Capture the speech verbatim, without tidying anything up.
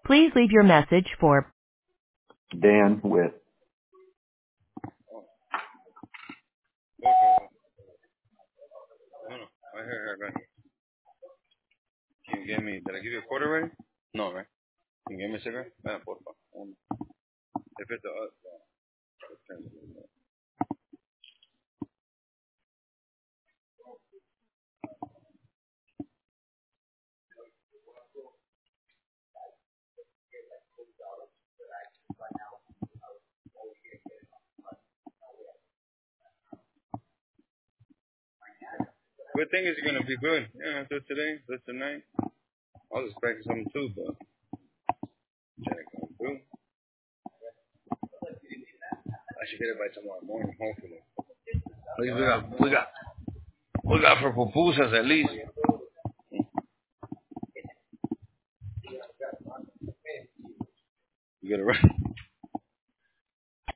Please leave your message for Dan with. No, no, right here, here, right here. Can you give me, did I give you a quarter already? No, right? Can you give me a cigarette? Ven, por favor. Um, If it's a, uh, good thing is you're gonna be good. Yeah, after today, after tonight. I was expecting something too, but Jack come through. I should get it by tomorrow morning, hopefully. At least we got, we got, we got for pupusas at least. You get it right.